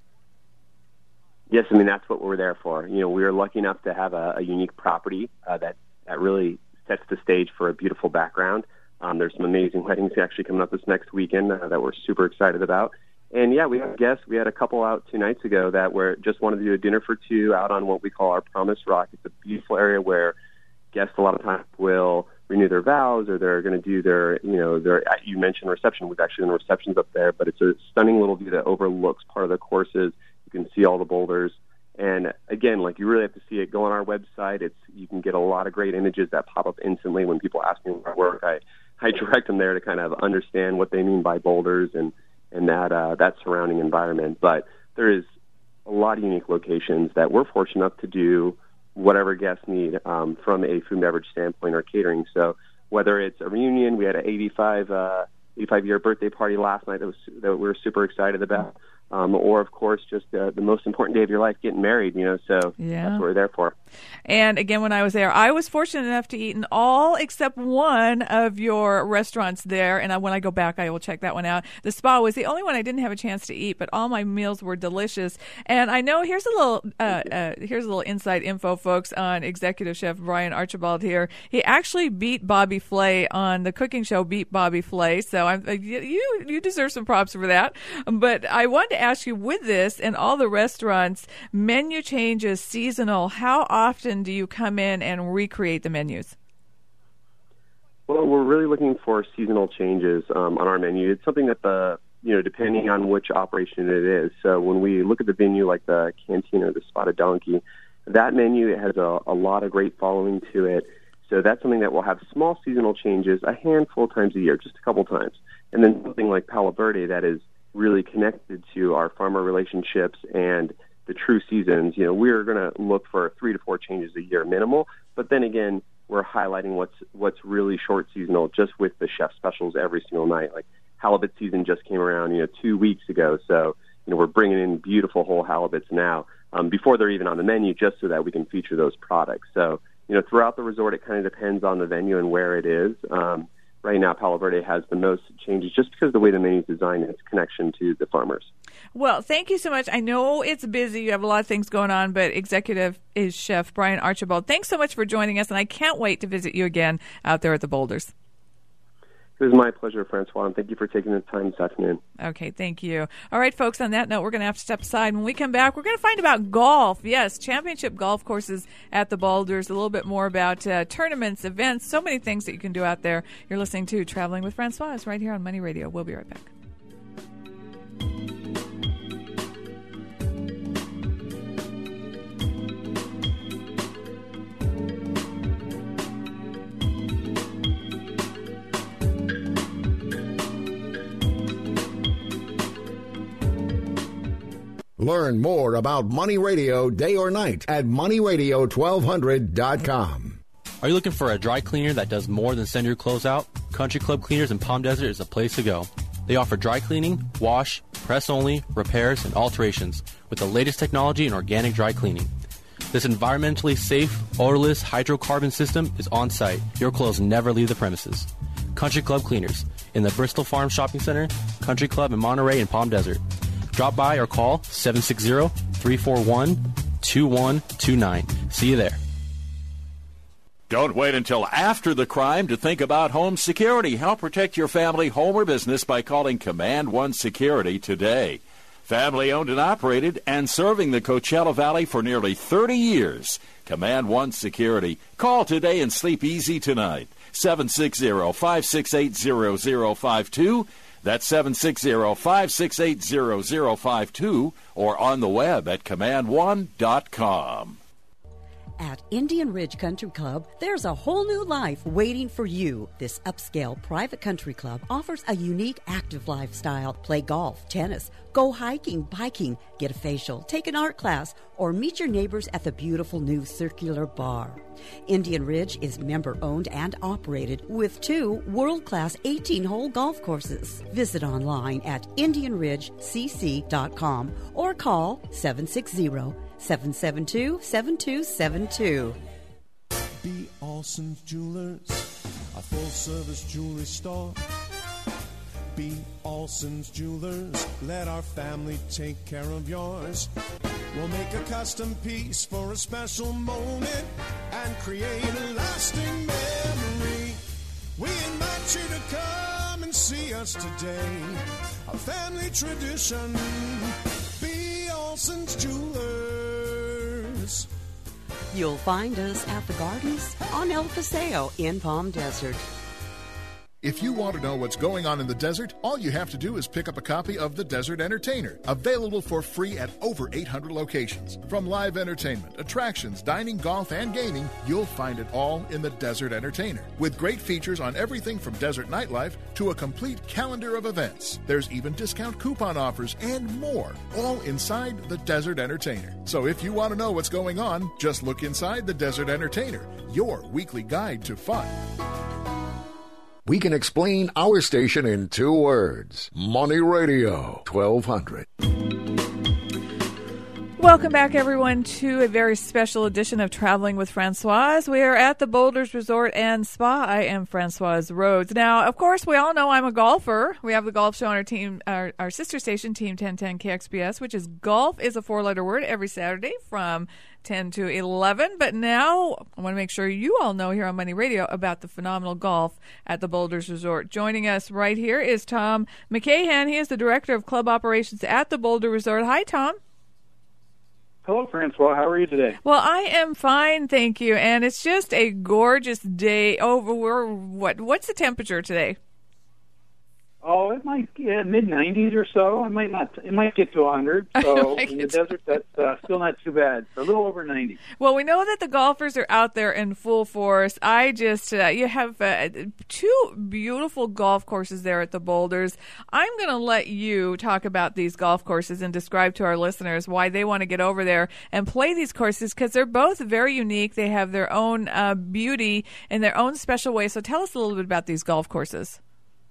Yes, that's what we're there for. We are lucky enough to have a unique property that really sets the stage for a beautiful background. There's some amazing weddings actually coming up this next weekend that we're super excited about. And yeah, we have guests. We had a couple out 2 nights ago that just wanted to do a dinner for two out on what we call our Promise Rock. It's a beautiful area where guests a lot of times will renew their vows, or they're going to do their, you mentioned reception. We've actually done receptions up there, but it's a stunning little view that overlooks part of the courses. You can see all the boulders. And again, you really have to see it. Go on our website. You can get a lot of great images that pop up instantly when people ask me where I work. I direct them there to kind of understand what they mean by boulders and that surrounding environment. But there is a lot of unique locations that we're fortunate enough to do whatever guests need from a food and beverage standpoint or catering. So whether it's a reunion, we had an 85-year birthday party last night that we were super excited about, or, of course, just the most important day of your life, getting married, so that's what we're there for. And, again, when I was there, I was fortunate enough to eat in all except one of your restaurants there, and when I go back, I will check that one out. The Spa was the only one I didn't have a chance to eat, but all my meals were delicious. And I know here's a little inside info, folks, on Executive Chef Brian Archibald here. He actually beat Bobby Flay on the cooking show, Beat Bobby Flay, so you deserve some props for that. But I wanted to ask you, with this and all the restaurants, menu changes, seasonal, how often do you come in and recreate the menus? Well, we're really looking for seasonal changes on our menu. It's something that depending on which operation it is. So when we look at the venue like the Cantina or the Spotted Donkey, that menu has a lot of great following to it. So that's something that will have small seasonal changes a handful of times a year, just a couple times. And then something like Palo Verde that is really connected to our farmer relationships and the true seasons. We're going to look for 3 to 4 changes a year minimal, but then again, we're highlighting what's really short seasonal just with the chef specials every single night. Like halibut season just came around, 2 weeks ago. So, we're bringing in beautiful whole halibuts now before they're even on the menu, just so that we can feature those products. So, throughout the resort, it kind of depends on the venue and where it is. Right now, Palo Verde has the most changes just because of the way the menu is designed and its connection to the farmers. Well, thank you so much. I know it's busy. You have a lot of things going on, but Executive is Chef Brian Archibald. Thanks so much for joining us, and I can't wait to visit you again out there at the Boulders. It was my pleasure, Francois, and thank you for taking the time this afternoon. Okay, thank you. All right, folks, on that note, we're going to have to step aside. When we come back, we're going to find about golf. Yes, championship golf courses at the Boulders, a little bit more about tournaments, events, so many things that you can do out there. You're listening to Traveling with Francois right here on Money Radio. We'll be right back. Learn more about Money Radio day or night at moneyradio1200.com. Are you looking for a dry cleaner that does more than send your clothes out? Country Club Cleaners in Palm Desert is the place to go. They offer dry cleaning, wash, press only, repairs, and alterations with the latest technology in organic dry cleaning. This environmentally safe, odorless hydrocarbon system is on site. Your clothes never leave the premises. Country Club Cleaners in the Bristol Farm Shopping Center, Country Club in Monterey and Palm Desert. Drop by or call 760-341-2129. See you there. Don't wait until after the crime to think about home security. Help protect your family, home, or business by calling Command One Security today. Family owned and operated and serving the Coachella Valley for nearly 30 years. Command One Security. Call today and sleep easy tonight. 760-568-0052. That's 760-568-0052 or on the web at command1.com. At Indian Ridge Country Club, there's a whole new life waiting for you. This upscale private country club offers a unique active lifestyle. Play golf, tennis, go hiking, biking, get a facial, take an art class, or meet your neighbors at the beautiful new circular bar. Indian Ridge is member-owned and operated with 2 world-class 18-hole golf courses. Visit online at IndianRidgeCC.com or call 760-772-7272. B. Olson's Jewelers, a full-service jewelry store. B. Olson's Jewelers, let our family take care of yours. We'll make a custom piece for a special moment and create a lasting memory. We invite you to come and see us today. A family tradition, B. Olson's Jewelers. You'll find us at the Gardens on El Paseo in Palm Desert. If you want to know what's going on in the desert, all you have to do is pick up a copy of The Desert Entertainer, available for free at over 800 locations. From live entertainment, attractions, dining, golf, and gaming, you'll find it all in The Desert Entertainer, with great features on everything from desert nightlife to a complete calendar of events. There's even discount coupon offers and more, all inside The Desert Entertainer. So if you want to know what's going on, just look inside The Desert Entertainer, your weekly guide to fun. We can explain our station in 2 words. Money Radio 1200. Welcome back, everyone, to a very special edition of Traveling with Francoise. We are at the Boulders Resort and Spa. I am Francoise Rhodes. Now, of course, we all know I'm a golfer. We have the golf show on our team, our sister station, Team 1010 KXBS, which is golf is a 4-letter word every Saturday from 10 to 11. But now I want to make sure you all know here on Money Radio about the phenomenal golf at the Boulders Resort. Joining us right here is Tom McCahan. He is the Director of Club Operations at the Boulder Resort. Hi, Tom. Hello, Francois. How are you today? Well, I am fine, thank you. And it's just a gorgeous day. What's the temperature today? Oh, it might get mid-90s or so. It might get to 100. So in the desert, that's still not too bad. So a little over 90. Well, we know that the golfers are out there in full force. You have 2 beautiful golf courses there at the Boulders. I'm going to let you talk about these golf courses and describe to our listeners why they want to get over there and play these courses, because they're both very unique. They have their own beauty in their own special way. So tell us a little bit about these golf courses.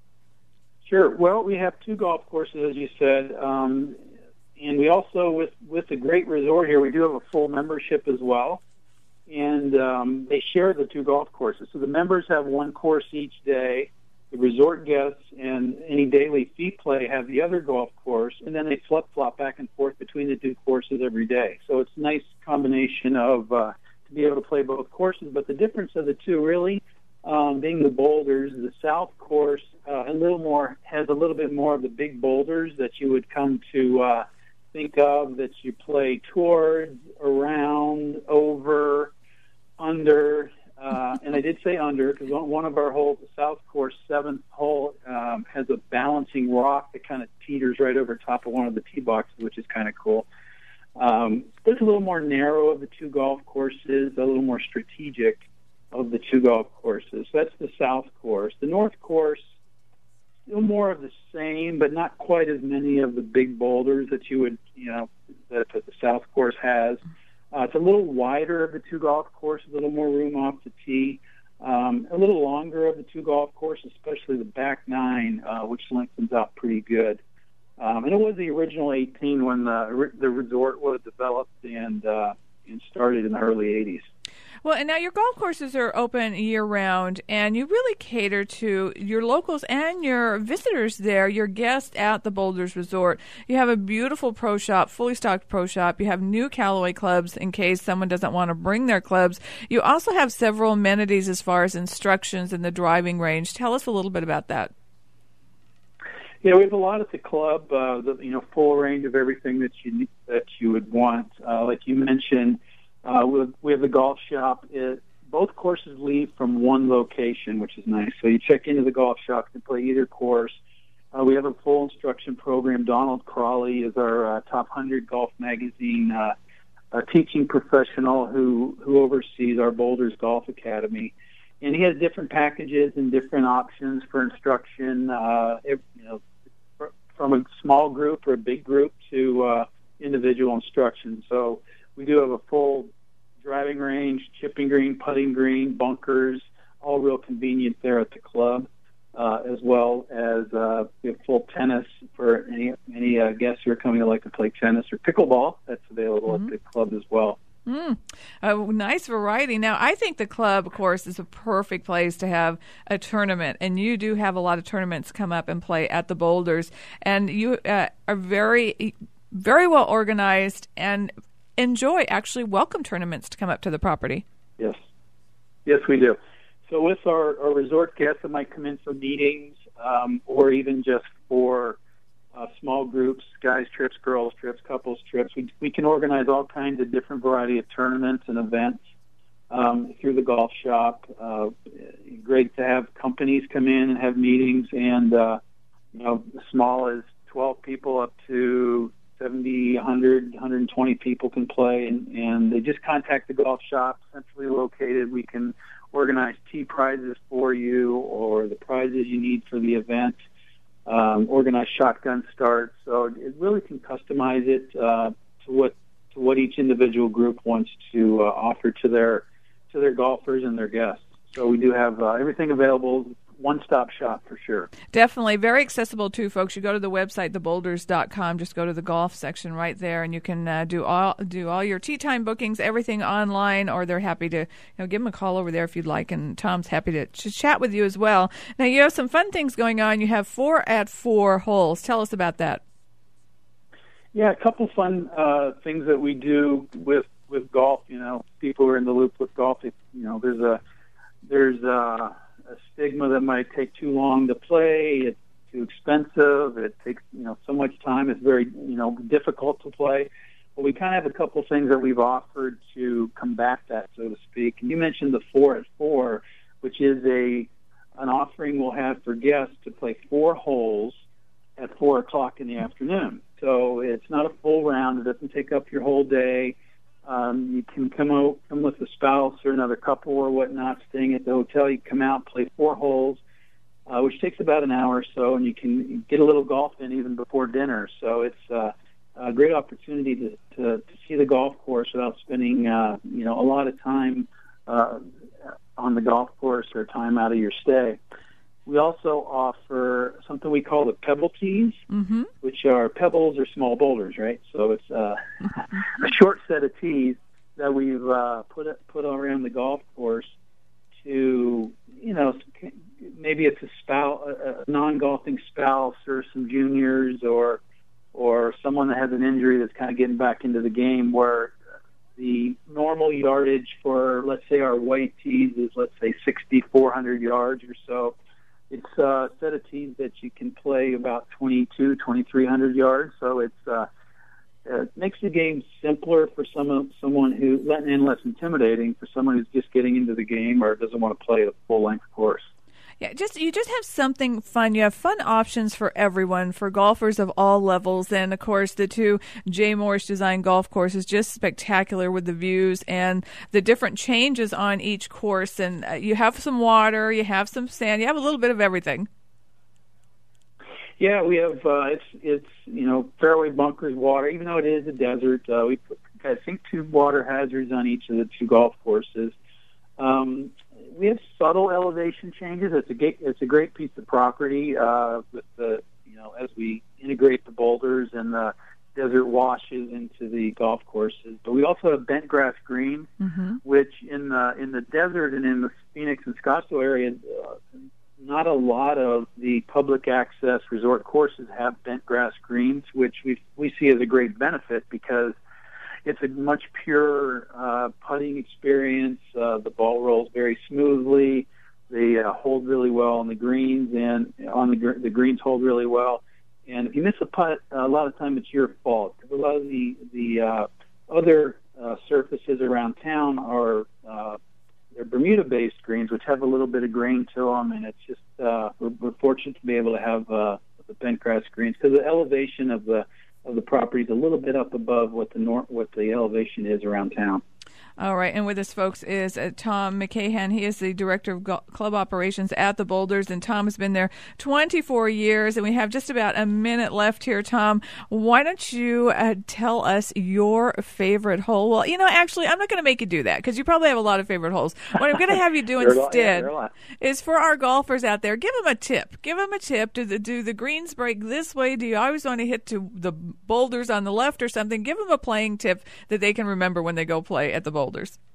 Sure. Well, we have 2 golf courses, as you said, and we also, with the great resort here, we do have a full membership as well, and they share the 2 golf courses. So the members have 1 course each day. The resort guests and any daily fee play have the other golf course, and then they flip-flop back and forth between the 2 courses every day. So it's a nice combination of to be able to play both courses, but the difference of the 2 really being the boulders, the south course has a little bit more of the big boulders that you would come to think of, that you play towards, around, over, under, and I did say under because one of our holes, the south course 7th hole, has a balancing rock that kind of teeters right over top of one of the tee boxes, which is kind of cool. It's a little more narrow of the 2 golf courses, a little more strategic of the 2 golf courses. So that's the south course. The north course, still more of the same, but not quite as many of the big boulders that you would, that the south course has. It's a little wider of the 2 golf courses, a little more room off the tee. A little longer of the 2 golf courses, especially the back 9, which lengthens out pretty good. And it was the original 18 when the resort was developed and started in the early 80s. Well, and now your golf courses are open year-round, and you really cater to your locals and your visitors there, your guests at the Boulders Resort. You have a beautiful pro shop, fully stocked pro shop. You have new Callaway clubs in case someone doesn't want to bring their clubs. You also have several amenities as far as instructions in the driving range. Tell us a little bit about that. Yeah, we have a lot at the club, full range of everything that you would want. Like you mentioned, we have the golf shop. Both courses leave from one location, which is nice. So you check into the golf shop and play either course. We have a full instruction program. Donald Crawley is our top 100 golf magazine teaching professional who oversees our Boulders Golf Academy. And he has different packages and different options for instruction, from a small group or a big group to individual instruction. So we do have a full driving range, chipping green, putting green, bunkers, all real convenient there at the club, as well as we have full tennis for any guests who are coming to like to play tennis or pickleball. That's available at the club as well. A nice variety. Now, I think the club, of course, is a perfect place to have a tournament, and you do have a lot of tournaments come up and play at the Boulders, and you are very, very well organized and actually welcome tournaments to come up to the property. Yes, we do. So with our resort guests that might come in for meetings or even just for small groups, guys trips, girls trips, couples trips. We can organize all kinds of different variety of tournaments and events. through the golf shop. Great to have companies come in and have meetings, and as small as 12 people up to 70, 100, 120 people can play, and they just contact the golf shop, centrally located. We can organize tee prizes for you or the prizes you need for the event, organize shotgun starts. So it really can customize it to what each individual group wants to offer to their golfers and their guests. So we do have everything available. One-stop shop for sure. Definitely. Very accessible, too, folks. You go to the website, theboulders.com, just go to the golf section right there, and you can do all your tee time bookings, everything online, or they're happy to give them a call over there if you'd like, and Tom's happy to chat with you as well. Now, you have some fun things going on. You have 4-at-4 holes. Tell us about that. Yeah, a couple fun things that we do with golf. People who are in the loop with golf, there's a stigma that might take too long to play. It's too expensive. It takes so much time. It's very difficult to play. Well, we kind of have a couple things that we've offered to combat that, so to speak. And you mentioned the 4-at-4, which is an offering we'll have for guests to play 4 holes at 4 o'clock in the afternoon. So it's not a full round. It doesn't take up your whole day. You can come with a spouse or another couple or whatnot staying at the hotel. You come out, play 4 holes, which takes about an hour or so, and you can get a little golf in even before dinner. So it's a great opportunity to see the golf course without spending a lot of time on the golf course or time out of your stay. We also offer something we call the pebble tees, which are pebbles or small boulders, right? So it's a short set of tees that we've put around the golf course to, maybe it's a non-golfing spouse or some juniors or someone that has an injury that's kind of getting back into the game, where the normal yardage for, let's say, our white tees is, let's say, 6,400 yards or so. It's a set of tees that you can play about 2,300 yards. So it makes the game simpler for someone who, and less intimidating for someone who's just getting into the game or doesn't want to play a full-length course. Yeah, you just have something fun. You have fun options for everyone, for golfers of all levels. And, of course, the 2 Jay Morrish design golf courses, just spectacular with the views and the different changes on each course. And you have some water, you have some sand, you have a little bit of everything. Yeah, we have, it's fairway bunkers, water. Even though it is a desert, we put, I think, 2 water hazards on each of the 2 golf courses. We have subtle elevation changes. It's a great piece of property with the as we integrate the boulders and the desert washes into the golf courses. But we also have bent grass greens, which in the desert and in the Phoenix and Scottsdale area, not a lot of the public access resort courses have bent grass greens, which we see as a great benefit because it's a much purer putting experience. The ball rolls very smoothly. They hold really well on the greens, and on the greens hold really well. And if you miss a putt, a lot of time it's your fault. Because a lot of the other surfaces around town are they're Bermuda-based greens, which have a little bit of grain to them, and it's just we're fortunate to be able to have the bent grass greens because the elevation of the property is a little bit up above what the elevation is around town. All right, and with us, folks, is Tom McCahan. He is the Director of Club Operations at the Boulders, and Tom has been there 24 years, and we have just about a minute left here. Tom, why don't you tell us your favorite hole? Well, actually, I'm not going to make you do that because you probably have a lot of favorite holes. What I'm going to have you do instead is for our golfers out there, give them a tip. Give them a tip. Do the greens break this way? Do you always want to hit to the boulders on the left or something? Give them a playing tip that they can remember when they go play at the Boulders.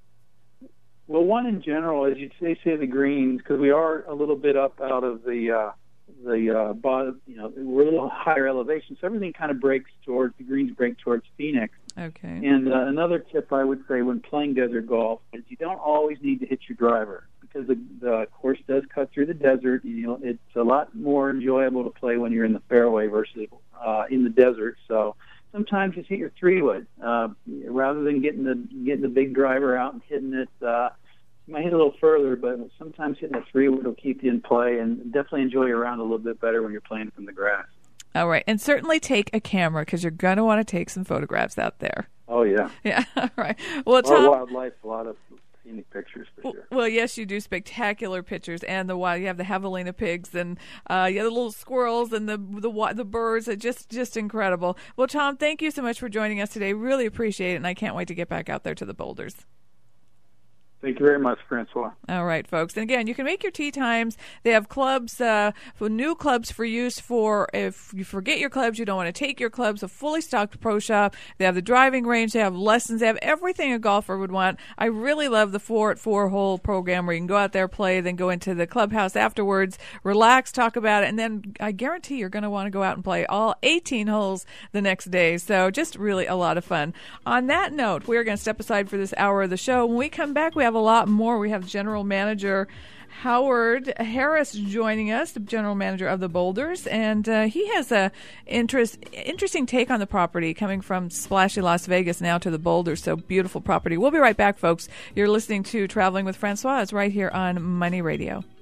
Well, one in general, as you say the greens, because we are a little bit up out of the bottom. We're a little higher elevation, so everything kind of the greens break towards Phoenix. Okay. And another tip I would say when playing desert golf is you don't always need to hit your driver because the course does cut through the desert. It's a lot more enjoyable to play when you're in the fairway versus in the desert. So sometimes just hit your 3-wood rather than getting the big driver out and hitting it might hit a little further, but sometimes hitting a 3-wood will keep you in play and definitely enjoy your round a little bit better when you're playing from the grass. All right. And certainly take a camera because you're going to want to take some photographs out there. Oh, yeah. Yeah. All right. Well, a lot Tom, of wildlife, a lot of scenic pictures for sure. Well, yes, you do spectacular pictures, and the wild. You have the javelina pigs, and you have the little squirrels, and the birds. It's just incredible. Well, Tom, thank you so much for joining us today. Really appreciate it, and I can't wait to get back out there to the boulders. Thank you very much, Francois. All right, folks. And again, you can make your tee times. They have clubs, for new clubs for use for if you forget your clubs, you don't want to take your clubs, a fully stocked pro shop. They have the driving range. They have lessons. They have everything a golfer would want. I really love the 4-at-4 hole program where you can go out there, play, then go into the clubhouse afterwards, relax, talk about it, and then I guarantee you're going to want to go out and play all 18 holes the next day. So just really a lot of fun. On that note, we're going to step aside for this hour of the show. When we come back, we have a lot more. We have General Manager Howard Harris joining us, the General Manager of the Boulders, and he has a interesting take on the property coming from splashy Las Vegas now to the Boulders. So beautiful property. We'll be right back, folks. You're listening to Traveling with Francois right here on Money Radio.